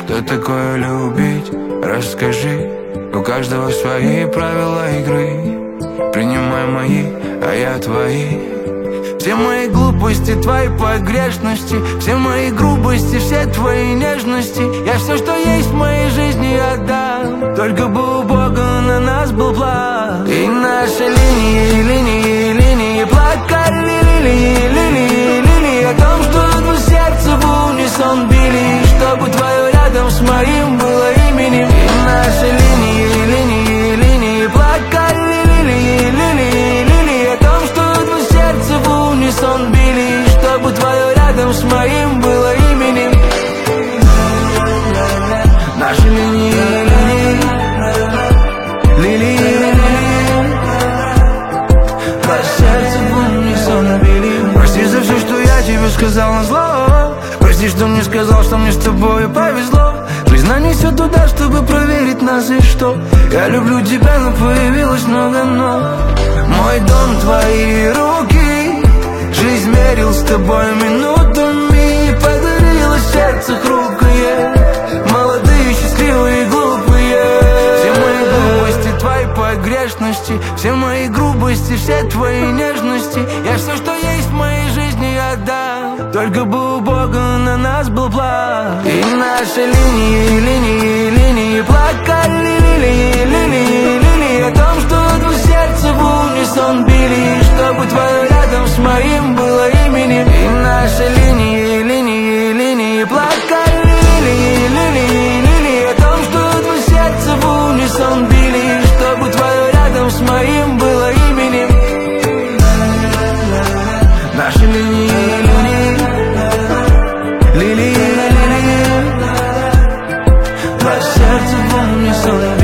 что такое любить? Расскажи. У каждого свои правила игры. Принимай мои, а я твои. Все мои глупости, твои погрешности, все мои грубости, все твои нежности. Я все, что есть в моей жизни, отдам. Только бы у Бога на нас был план. И наши линии плакали, лилии о том, что одно сердце в унисон били, чтобы твое рядом с моим было именем. И наши линии плакали, лилии о том, что одно сердце в унисон били, чтобы твое рядом с моим было именем. Наши линии по сердцу в унисон били. Прости за все, что я тебе сказал на зло. Прости, что не сказал, что мне с тобой повезло. Жизнь нанесет туда, чтобы проверить нас и что. Я люблю тебя, но появилось много но. Мой дом, твои руки. Жизнь мерил с тобой минутами. Подарила сердце хрупкое. Молодые, счастливые, глупые. Все мои глупости, твои погрешности, все мои грубости, все твои нежности. Я все, что есть в моей жизни, отдам. Только бы у Бога на нас был план. И наши линии плакали, лилии о том, что одно сердце в унисон били, чтобы твое рядом с моим было именем. И наши линии плакали, лилии о том, что одно сердце в унисон били, чтобы твое рядом с моим было именем. Наши линии по сердцу в унисон.